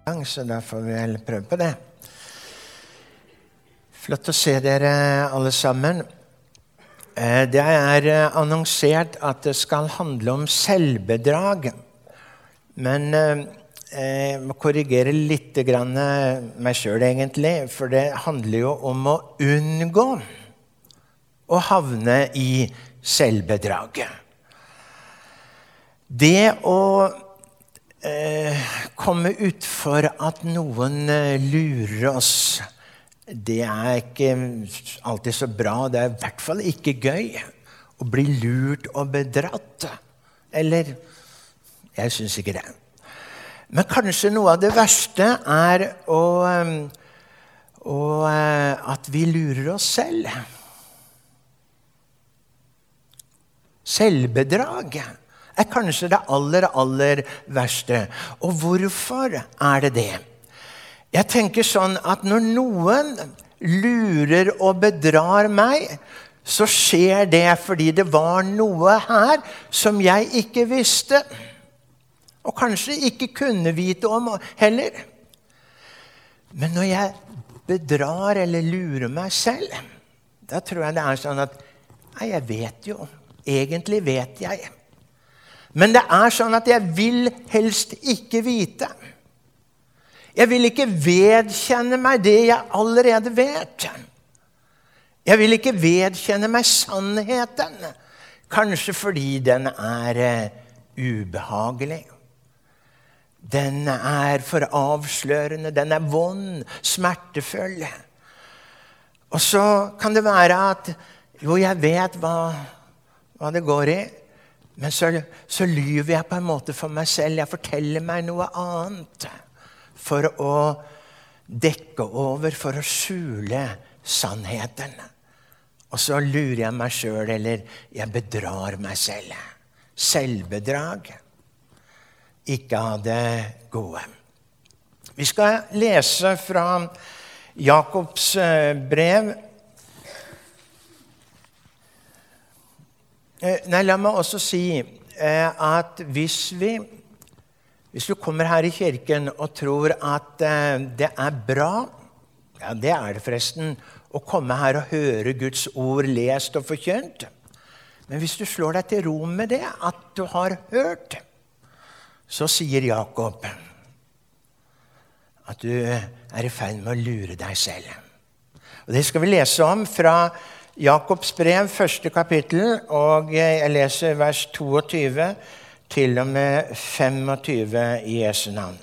Så da får vi vel prøve på det. Flott å se dere alle sammen. Det annonsert at det skal handle om selvbedrag. Men jeg må korrigere litt grann meg selv egentlig, for det handler jo om å unngå å havne i selvbedraget. Det å komme ut for at noen lurer oss, det ikke alltid så bra. Det I hvert fall ikke gøy å bli lurt og bedratt. Eller, jeg synes ikke det. Men kanskje noe av det verste at vi lurer oss selv. Selvbedrag kanskje det aller verste. Og hvorfor det det? Jeg tenker sånn at når noen lurer og bedrar meg, så skjer det fordi det var noe her som jeg ikke visste. Og kanskje ikke kunne vite om heller. Men når jeg bedrar eller lurer meg selv, da tror jeg det sånn at jeg vet jo. Egentlig vet jeg. Men det sånn at jeg vil helst ikke vite. Jeg vil ikke vedkjenne meg det jeg allerede vet. Jeg vil ikke vedkjenne meg sannheten. Kanskje fordi den ubehagelig. Den for avslørende. Den vond, smertefull. Og så kan det være at jo, jeg vet hva det går I. Men så lyver jeg på en måte for meg selv. Jeg forteller meg noe annet. For å dekke over, for å skjule sannheten. Og så lurer jeg meg selv, eller jeg bedrar meg selv. Selvbedrag. Ikke av det gode. Vi skal lese fra Jakobs brev. La meg også si at hvis du kommer her I kirken og tror at det bra, ja det det forresten, å komme her og høre Guds ord lest og forkynt. Men hvis du slår deg til ro med det, at du har hørt, så sier Jakob at du I ferd med å lure deg selv. Og det skal vi lese om fra Jakobs brev, 1. kapittel, og jeg leser vers 22 til og med 25 I Jesu navn.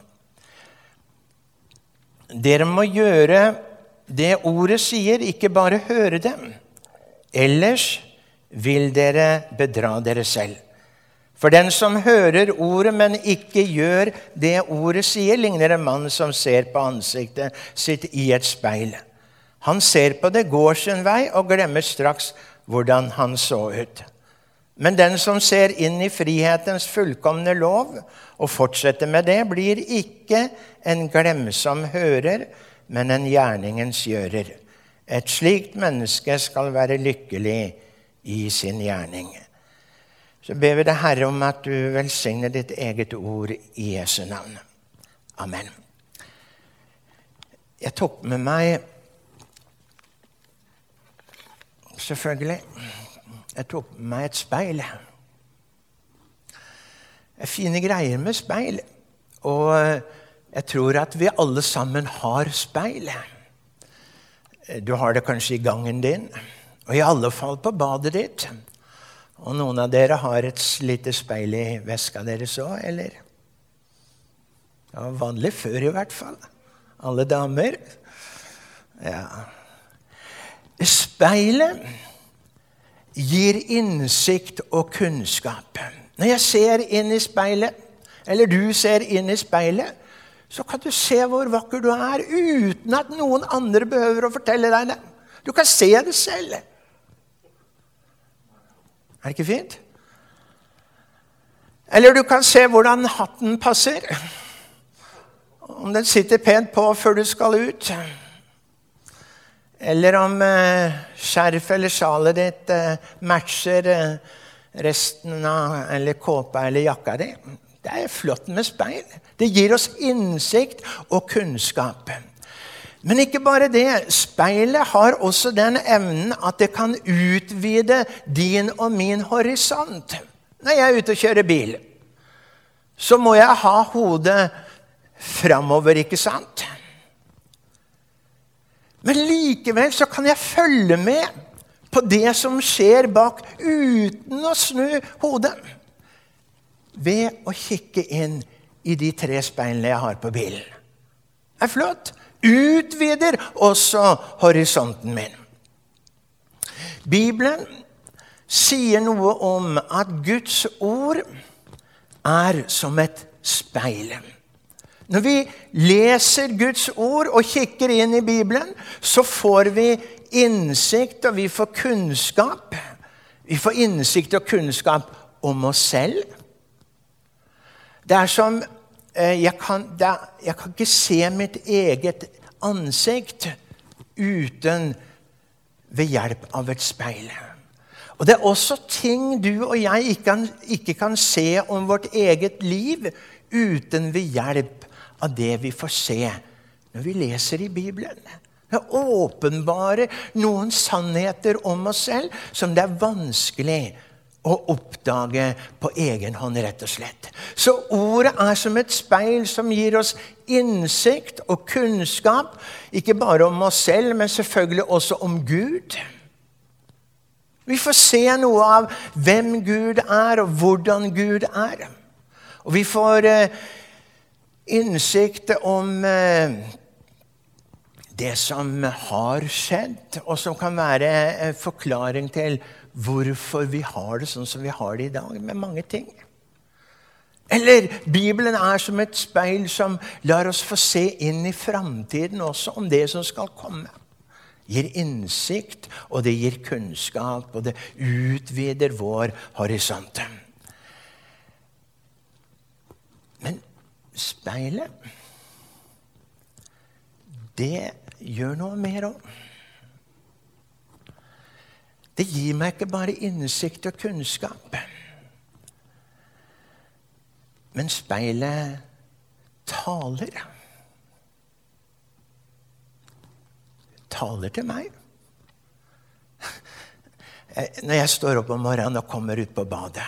Dere må gjøre det ordet sier, ikke bare høre dem. Ellers vil dere bedra dere selv. For den som hører ordet, men ikke gjør det ordet sier, ligner en mann som ser på ansiktet sitt I et speil. Han ser på det, går sin vei og glemmer straks hvordan han så ut. Men den som ser inn I frihetens fullkomne lov og fortsetter med det, blir ikke en glemsom hører, men en gjerningens gjører. Et slikt menneske skal være lykkelig I sin gjerning. Så ber vi deg, Herre, om at du velsigner ditt eget ord I Jesu navn. Amen. Jeg tok med meg selvfølgelig. Jeg tok med meg et speil. Fine greier med speil. Og jeg tror at vi alle sammen har speil. Du har det kanskje I gangen din. Og I alle fall på badet ditt. Og noen av dere har et lite speil I veska deres også, eller? Det var vanlig før I hvert fall. Alle damer. Ja. Speilet gir innsikt og kunnskap. Når jeg ser inn I speilet, eller du ser inn I speilet, så kan du se hvor vakker du uten at noen andre behøver å fortelle deg det. Du kan se det selv. Det ikke fint? Eller du kan se hvordan hatten passer. Om den sitter pent på før du skal ut. Eller om skjerf eller sjalet ditt matcher resten av, eller kåpa eller jakka di. Det flott med speil. Det gir oss innsikt og kunnskap. Men ikke bare det. Speilet har også den evnen at det kan utvide din og min horisont. Når jeg ute og kjører bil, så må jeg ha hodet fremover, ikke sant? Men likevel så kan jeg følge med på det som skjer bak uten å snu hodet. Ved å kikke inn i de 3 speilene jeg har på bilen. Det flott. Utvider også horisonten min. Bibelen sier noe om at Guds ord som et speil. Når vi leser Guds ord og kikker inn i Bibelen, så får vi innsikt og vi får kunnskap. Vi får innsikt og kunnskap om oss selv. Det som jeg kan ikke se mitt eget ansikt uten ved hjelp av et speil. Og det også ting du og jeg ikke kan se om vårt eget liv uten ved hjelp av det vi får se når vi leser i Bibelen. Det åpenbarer noen sannheter om oss selv som det vanskelig å oppdage på egen hånd, rett og slett. Så ordet som et speil som gir oss innsikt og kunnskap, ikke bare om oss selv, men selvfølgelig også om Gud. Vi får se noe av hvem Gud og hvordan Gud Og vi får innsikt om det som har skjedd, og som kan være en forklaring til hvorfor vi har det sånn som vi har det i dag, med mange ting. Eller Bibelen som et speil som lar oss få se inn i fremtiden også om det som skal komme. Gir innsikt, og det gir kunnskap, og det utvider vår horisont. Men speilet, det gjør noe mer også. Det gir meg ikke bare innsikt og kunnskap. Men speilet taler. Taler til meg. Når jeg står opp om morgenen og kommer ut på badet,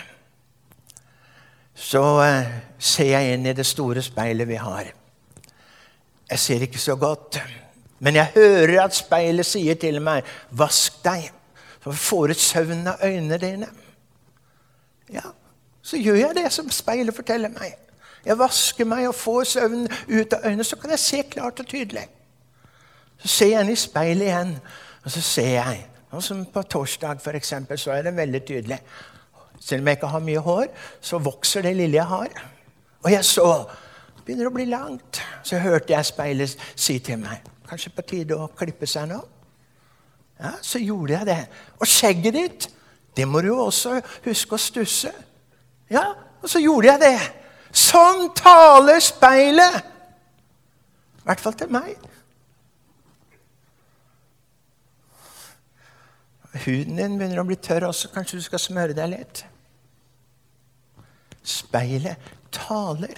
så ser jeg inn i det store speilet vi har. Jeg ser ikke så godt, men jeg hører at speilet sier til meg, vask deg, så får du søvn av øynene dine. Ja, så gjør jeg det som speilet forteller meg. Jeg vasker meg og får søvn ut av øynene, så kan jeg se klart og tydelig. Så ser jeg inn i speilet igjen, og så ser jeg, og som på torsdag for eksempel, så det veldig tydelig. Selv om jeg ikke har mye hår, så vokser det lille jeg har. Og jeg så, begynner å bli langt. Så hørte jeg speilet si til meg, kanskje på tide å klippe seg nå? Ja, så gjorde jeg det. Og skjegget ditt, det må du også huske å stusse. Ja, og så gjorde jeg det. Sånn taler speilet. I hvert fall til meg. Huden din begynner å bli tørr også. Kanskje du skal smøre deg litt. Speilet taler.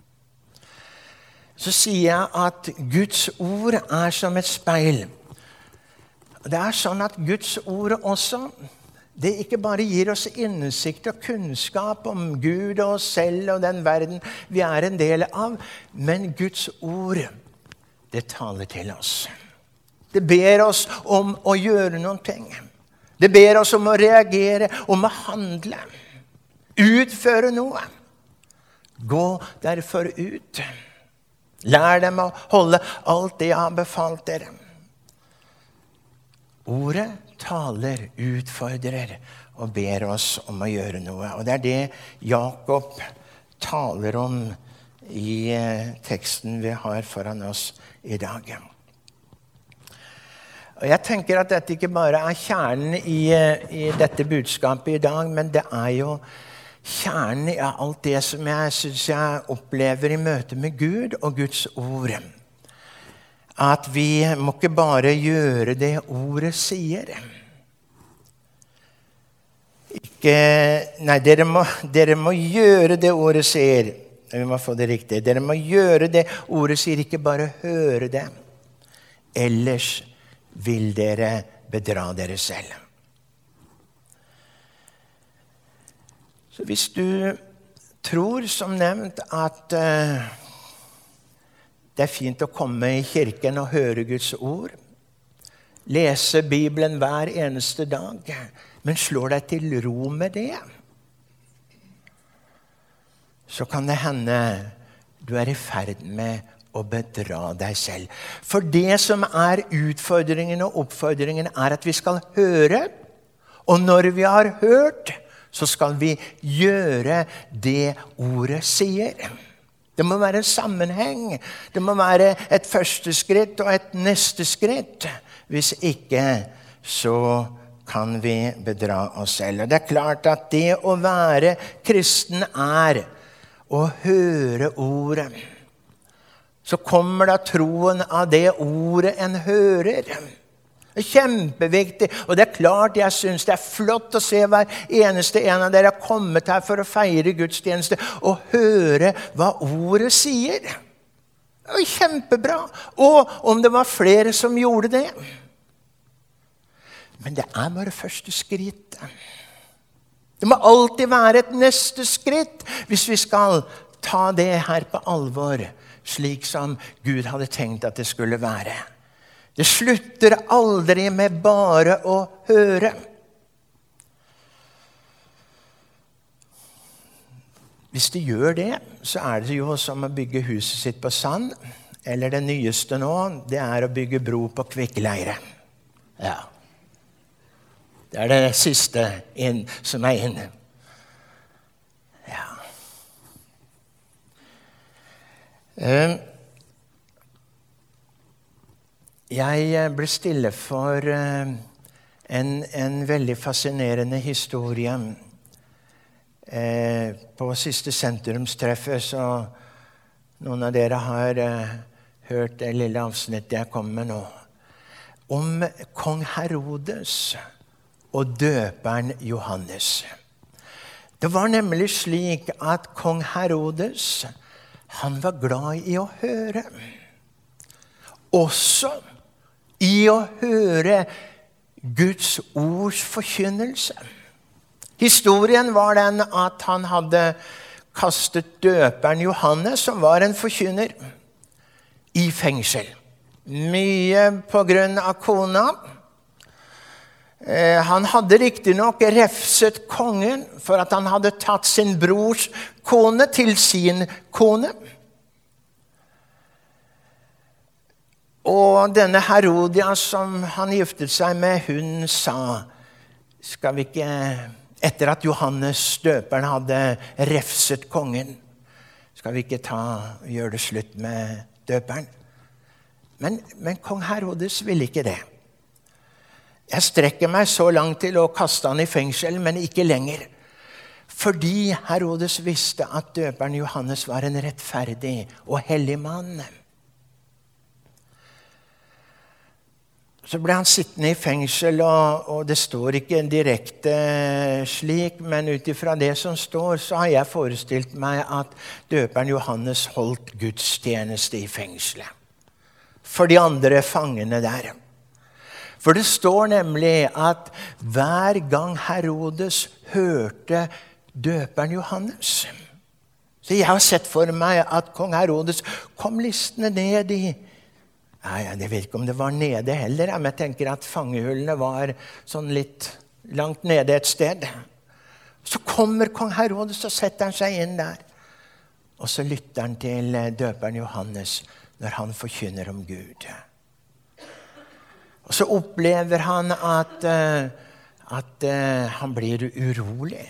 Så sier jeg at Guds ord som et speil. Det sånn at Guds ord også, det ikke bare gir oss innsikt og kunnskap om Gud og oss selv og den verden vi en del av, men Guds ord, det taler til oss. Det ber oss om å gjøre noen ting. Det ber oss om å reagere, om å handle, utføre noe. Gå derfor ut. Lær dem å holde alt det jeg har befalt dere. Ordet taler, utfordrer og ber oss om å gjøre noe. Og det det Jakob taler om i teksten vi har foran oss i dag. Og jeg tenker at dette ikke bare kjernen i dette budskapet i dag, men det jo kjernen i alt det som jeg synes jeg opplever i møte med Gud og Guds ord. At vi må ikke bare gjøre det ordet sier. Nei, dere må gjøre det ordet sier. Vi må få det riktig. Dere må gjøre det ordet sier, ikke bare høre det. Ellers vil dere bedra dere selv. Så hvis du tror, som nevnt, at det fint å komme i kirken og høre Guds ord, lese Bibelen hver eneste dag, men slår deg til ro med det, så kan det hende du er i ferd med å bedra deg selv. For det som er utfordringen og oppfordringen er at vi skal høre, og når vi har hørt, så skal vi gjøre det ordet sier. Det må være en sammenheng. Det må være et første skritt og et neste skritt. Hvis ikke, så kan vi bedra oss selv. Og det er klart at det å være kristen er å høre ordet. Så kommer da troen av det ordet en hører. Det er kjempeviktig, og det er klart jeg synes det er flott å se hver eneste en av dere har kommet her for å feire gudstjeneste og høre hva ordet sier. Det var kjempebra, og om det var flere som gjorde det. Men det er bare første skritt. Det må alltid være et neste skritt hvis vi skal ta det her på alvor, slik som Gud hadde tenkt at det skulle være. Det slutter aldri med bare å høre. Hvis det gjør det, så er det jo som å bygge huset sitt på sand, eller det nyeste nå, det er å bygge bro på kvikkleire. Ja. Det er det siste som er inne. Ja. Jeg ble stille for en veldig fascinerende historie på siste sentrumstreffet, så noen av dere har hørt det lille avsnittet jeg kom med nå, om kong Herodes og døperen Johannes. Det var nemlig slik at kong Herodes, han var glad i å høre. Også i å høre Guds ords forkynnelse. Historien var den at han hadde kastet døperen Johannes, som var en forkynner, i fengsel. Mye på grunn av kona. Han hadde riktignok refset kongen for at han hadde tatt sin brors kone til sin kone. Og denne Herodia som han giftet seg med, hun sa, skal vi ikke, etter at Johannes døperen hadde refset kongen, skal vi ikke gjøre det slutt med døperen? Men kong Herodes ville ikke det. Jeg strekker meg så langt til å kaste han i fengsel, men ikke lenger. Fordi Herodes visste at døperen Johannes var en rettferdig og hellig mann. Så ble han sittende i fengsel, og det står ikke direkte slik, men utifra det som står, så har jeg forestilt meg at døperen Johannes holdt gudstjeneste i fengselet. For de andre fangene der. For det står nemlig at hver gang Herodes hørte døperen Johannes, så jeg har sett for meg at kong Herodes kom listende ned i, jeg vet ikke om det var nede heller, men jeg tenker at fangehullene var sånn litt langt nede et sted. Så kommer kong Herodes og setter han seg inn der. Og så lytter han til døperen Johannes når han forkynner om Gud. Og så opplever han at han blir urolig.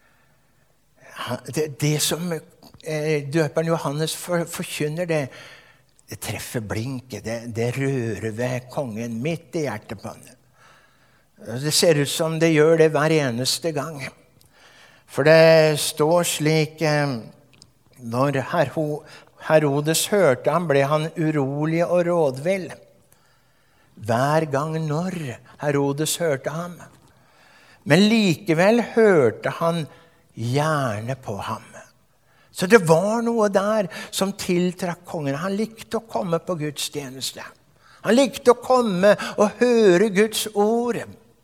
Det som døperen Johannes forkynner, det treffer blinket, det rører ved kongen midt i hjertet på han. Det ser ut som det gjør det hver eneste gang. For det står slik, når Herodes hørte ham, ble han urolig og rådvill. Hver gang når Herodes hørte ham. Men likevel hørte han gjerne på ham. Så det var noe der som tiltrakk kongen. Han likte å komme på gudstjeneste. Han likte å komme og høre Guds ord.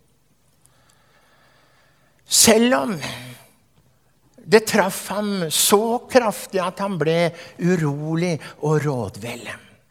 Selv om det traff ham så kraftig at han ble urolig og rådvill.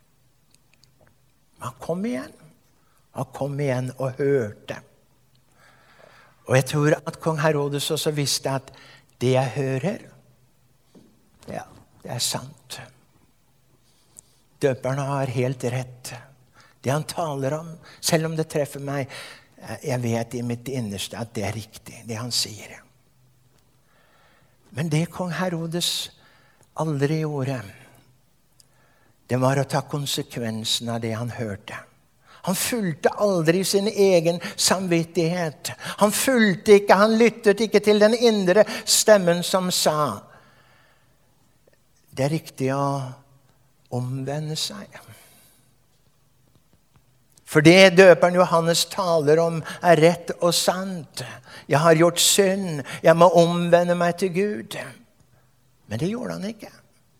Han kom igjen og hørte. Og jeg tror at kong Herodes også visste at det jeg hører, ja, det er sant. Døperen har helt rett. Det han taler om, selv om det treffer meg, jeg vet i mitt innerste at det er riktig, det han sier. Men det kong Herodes aldri gjorde, det var å ta konsekvensen av det han hørte. Han fulgte aldri sin egen samvittighet. Han lyttet ikke til den indre stemmen som sa, det er riktig å omvende seg. For det døperen Johannes taler om er rett og sant. Jeg har gjort synd, jeg må omvende meg til Gud. Men det gjorde han ikke.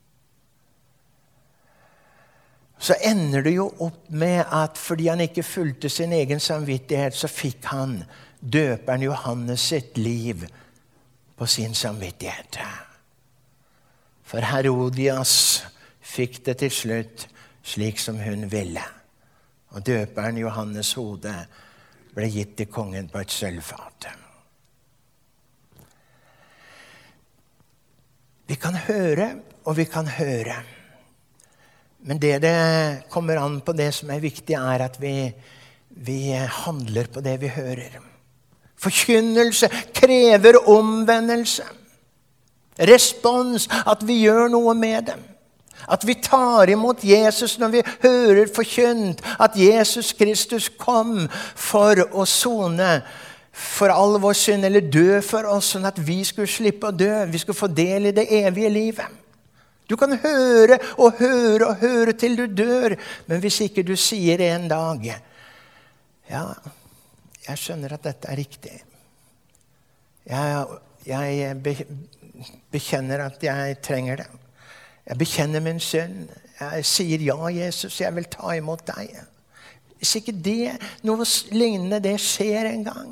Så ender det jo opp med at fordi han ikke fulgte sin egen samvittighet, så fikk han døperen Johannes sitt liv på sin samvittighet. For Herodias fikk det til slutt slik som hun ville. Og døperen Johannes hode ble gitt til kongen på et sølvfat. Vi kan høre, og vi kan høre. Men det kommer an på det som er viktig, er at vi handler på det vi hører. Forkynnelse krever omvendelse. Respons, at vi gjør noe med dem. At vi tar imot Jesus når vi hører forkynt at Jesus Kristus kom for å sone for all vår synd, eller dø for oss, sånn at vi skulle slippe å dø. Vi skulle få del i det evige livet. Du kan høre og høre og høre til du dør, men hvis ikke du sier en dag, ja, jeg skjønner at dette er riktig. Jeg bekjenner at jeg trenger det. Jeg bekjenner min synd. Jeg sier ja, Jesus, jeg vil ta imot deg. Hvis ikke det, noe lignende, det skjer en gang,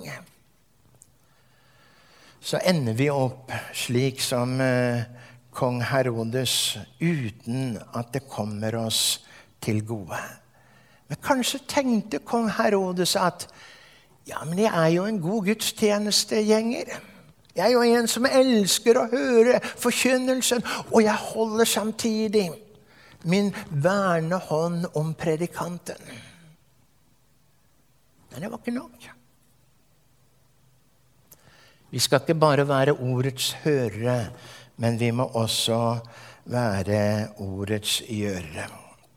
så ender vi opp slik som kong Herodes, uten at det kommer oss til gode. Men kanskje tenkte kong Herodes at ja, men jeg er jo en god gudstjenestegjenger. Jeg er jo en som elsker å høre forkynnelsen, og jeg holder samtidig min verne hånd om predikanten. Men det var ikke nok. Vi skal ikke bare være ordets hørere, men vi må også være ordets gjørere.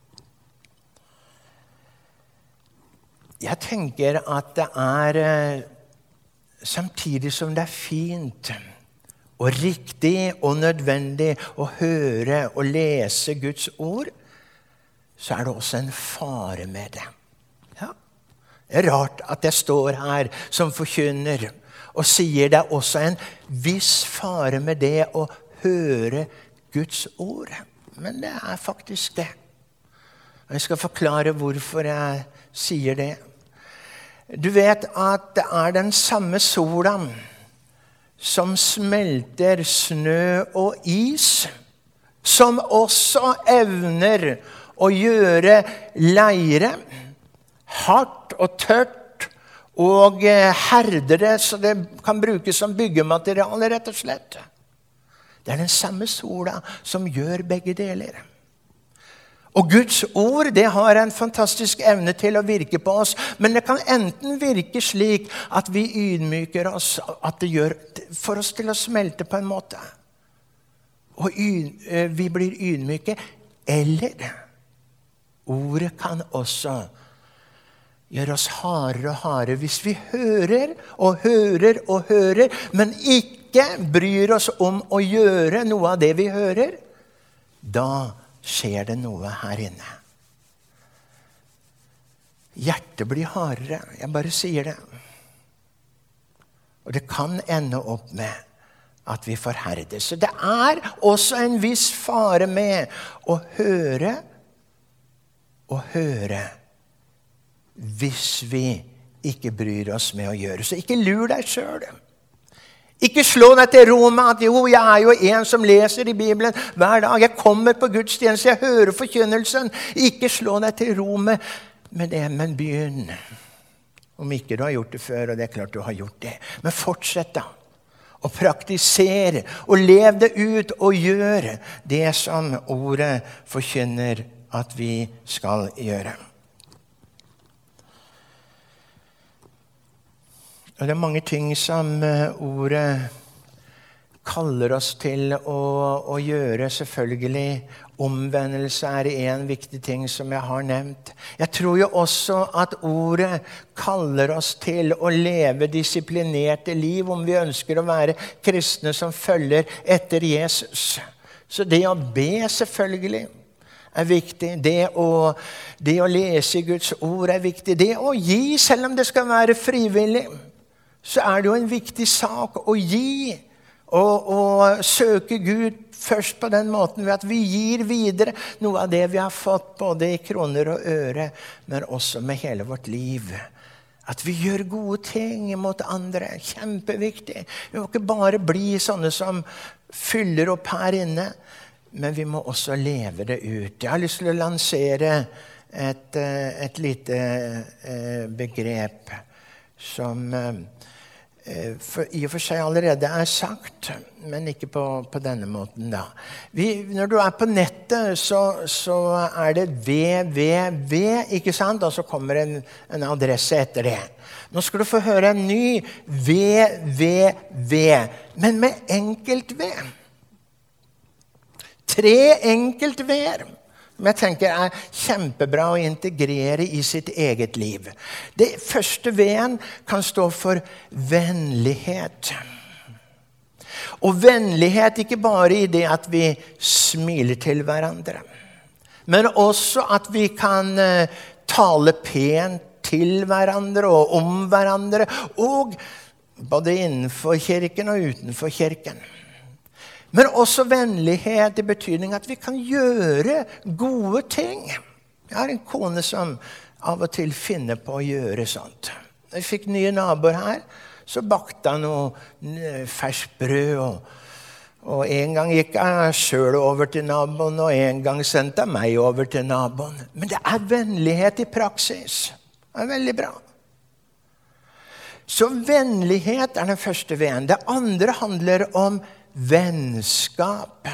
Jeg tenker at det er samtidig som det er fint og riktig og nødvendig å høre og lese Guds ord, så er det også en fare med det. Ja. Det er rart at jeg står her som forkynner og sier det er også en viss fare med det å høre Guds ord. Men det er faktisk det. Og jeg skal forklare hvorfor jeg sier det. Du vet at det er den samme sola som smelter snø og is, som også evner å gjøre leire hardt og tørt og herde det så det kan brukes som byggemateriale, rett og slett. Det er den samme sola som gjør begge deler. Og Guds ord, det har en fantastisk evne til å virke på oss, men det kan enten virke slik at vi ydmyker oss, at det gjør for oss til å smelte på en måte. Og vi blir ydmyke, eller ordet kan også gjøre oss hardere og hardere hvis vi hører og hører og hører, men ikke bryr oss om å gjøre noe av det vi hører. Da skjer det noe her inne. Hjertet blir hardere. Jeg bare sier det. Og det kan ende opp med at vi forherdes. Så det også en viss fare med å høre og høre hvis vi ikke bryr oss med å gjøre. Så ikke lur deg selv. Ikke slå deg til ro med at jo, jeg er jo en som leser i Bibelen hver dag. Jeg kommer på gudstjeneste, jeg hører forkynnelsen. Ikke slå deg til ro med det, men begynn. Om ikke du har gjort det før, og det er klart du har gjort det. Men fortsett da. Og praktisere, og lev det ut, og gjør det som ordet forkynner at vi skal gjøre. Og det er mange ting som ordet kaller oss til å gjøre, selvfølgelig. Omvendelse en viktig ting som jeg har nevnt. Jeg tror jo også at ordet kaller oss til å leve disiplinerte liv om vi ønsker å være kristne som følger etter Jesus. Så det å be selvfølgelig viktig. Det å lese Guds ord viktig. Det å gi, selv om det skal være frivillig, så det jo en viktig sak å gi og søke Gud først på den måten ved at vi gir videre noe av det vi har fått både i kroner og øre, men også med hele vårt liv. At vi gjør gode ting mot andre, kjempeviktig. Vi må ikke bare bli sånne som fyller opp her inne, men vi må også leve det ut. Jeg har lyst til å lansere et lite begrep som i og for seg allerede sagt, men ikke på denne måten da. Når du på nettet, så det www, ikke sant? Og så kommer en adresse etter det. Nå skal du få høre en ny www, men med enkelt v. 3 enkelt v-er. Som jeg tenker kjempebra å integrere i sitt eget liv. Det første V-en kan stå for vennlighet. Og vennlighet ikke bare i det at vi smiler til hverandre, men også at vi kan tale pent til hverandre og om hverandre, og både innenfor kirken og utenfor kirken. Men også vennlighet i betydning at vi kan gjøre gode ting. Jeg har en kone som av og til finner på å gjøre sånt. Jeg fikk nye naboer her, så bakte han noe ferskt brød, og en gang gikk jeg selv over til naboen, og en gang sendte jeg meg over til naboen. Men det vennlighet i praksis. Det veldig bra. Så vennlighet den første veien. Det andre handler om vennskap.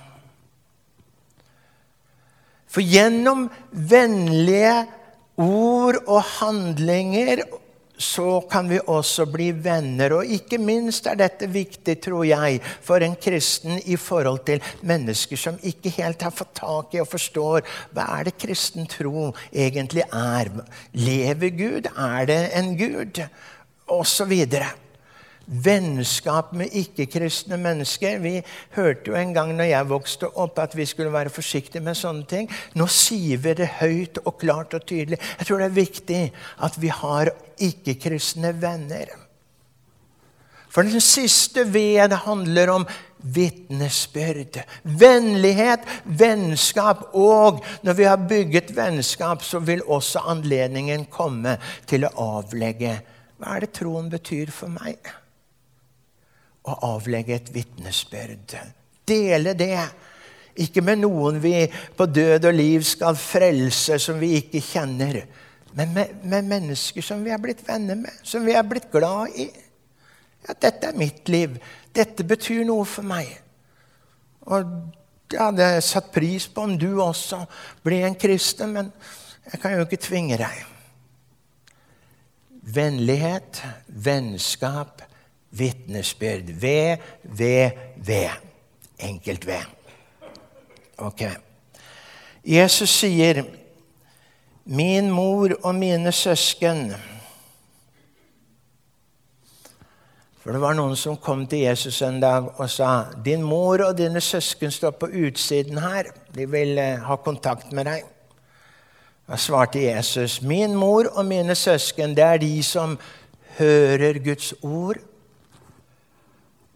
For gjennom vennlige ord og handlinger så kan vi også bli venner. Og ikke minst dette viktig, tror jeg, for en kristen i forhold til mennesker som ikke helt har fått tak i og forstår hva det kristen tro egentlig Lever Gud? Det en Gud? Og så videre. Vennskap med ikke-kristne mennesker. Vi hørte jo en gang når jeg vokste opp at vi skulle være forsiktige med sånne ting. Nå sier vi det høyt og klart og tydelig. Jeg tror det viktig at vi har ikke-kristne venner. For den siste ved handler om vittnesbyrd, vennlighet, vennskap, og når vi har bygget vennskap, så vil også anledningen komme til å avlegge. Hva det troen betyr for meg? Å avlegge et vittnesbyrd. Dele det. Ikke med noen vi på død og liv skal frelse som vi ikke kjenner, men med mennesker som vi har blitt venner med, som vi har blitt glad i. Ja, dette mitt liv. Dette betyr noe for meg. Og jeg hadde satt pris på om du også blir en kristen, men jeg kan jo ikke tvinge deg. Vennlighet, vennskap, vittnesbyrd. V. Enkelt V. Ok. Jesus sier, min mor og mine søsken. For det var noen som kom til Jesus en dag og sa, din mor og dine søsken står på utsiden her. De vil ha kontakt med deg. Da svarte Jesus, min mor og mine søsken, det de som hører Guds ord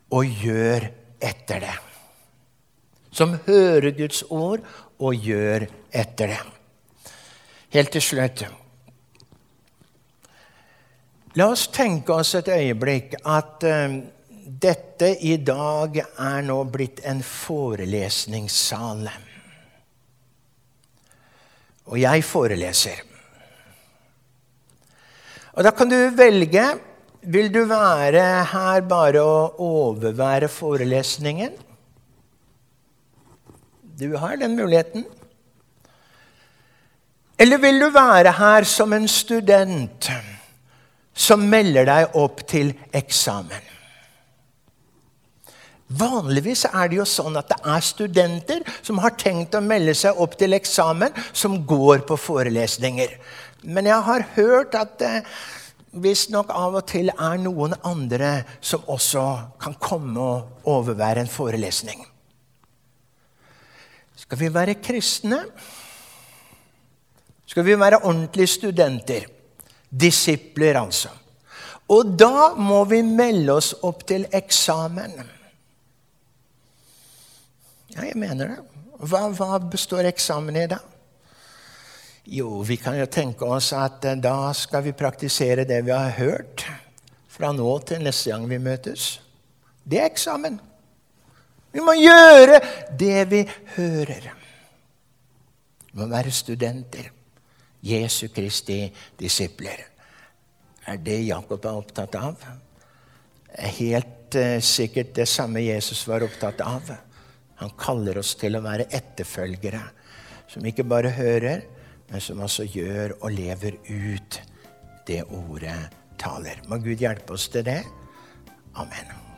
og gjør etter det. Som hører Guds ord og gjør etter det. Helt til slutt. La oss tenke oss et øyeblikk at dette i dag nå blitt en forelesningssal. Og jeg foreleser. Og da kan du velge, vil du være her bare å overvære forelesningen? Du har den muligheten. Eller vil du være her som en student som melder deg opp til eksamen? Vanligvis det jo sånn at det studenter som har tenkt å melde seg opp til eksamen, som går på forelesninger. Men jeg har hørt at hvis nok av og til noen andre som også kan komme og overvære en forelesning. Skal vi være kristne? Skal vi være ordentlige studenter? Disipler altså. Og da må vi melde oss opp til eksamen. Ja, jeg mener det. Hva består eksamen i da? Jo, vi kan jo tenke oss at da skal vi praktisere det vi har hørt fra nå til neste gang vi møtes. Det eksamen. Vi må gjøre det vi hører. Vi må være studenter. Jesu Kristi disipler. Det Jakob opptatt av? Helt sikkert det samme Jesus var opptatt av. Han kaller oss til å være etterfølgere, som ikke bare hører, men som også gjør og lever ut det ordet taler. Må Gud hjelpe oss til det. Amen.